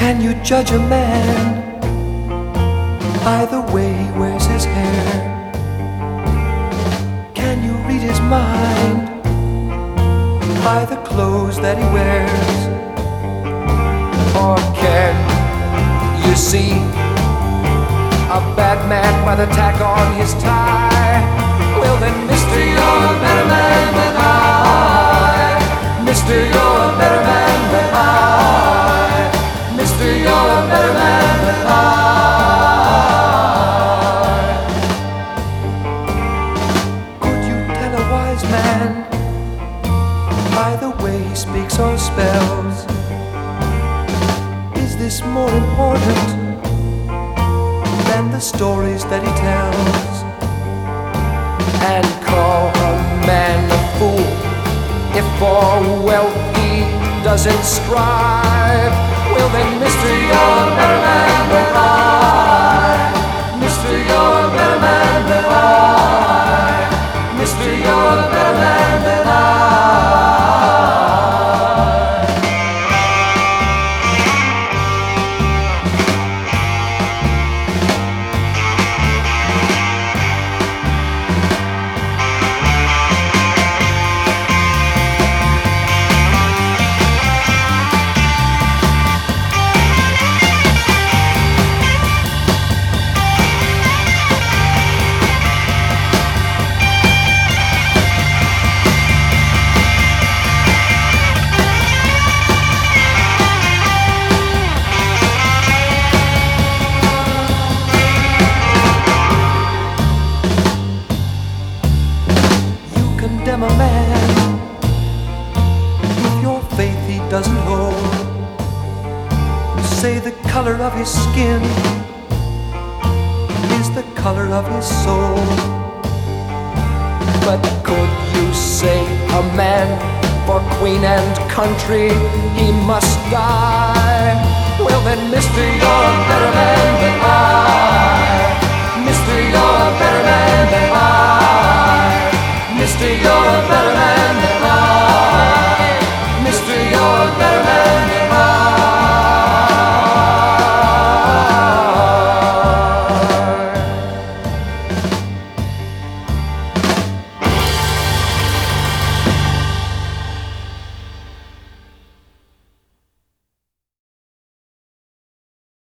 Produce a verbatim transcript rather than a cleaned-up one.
Can you judge a man by the way he wears his hair? Can you read his mind by the clothes that he wears? Or can you see a bad man by the tack on his tie? Well then, mister, you're a better man than I. Mister, you're a better man than I. Mister, you're a better man than I. Could you tell a wise man by the way he speaks or spells? Is this more important than the stories that he tells? And call a man a fool if for wealth he doesn't strive? Well then, mister, you're a better man than I. Mister, you're a better man than I. Mister, you're a better man than I. Condemn a man with your faith he doesn't hold. Say the color of his skin is the color of his soul. But could you say a man for queen and country he must die? Well then, mister, you're a better man than I.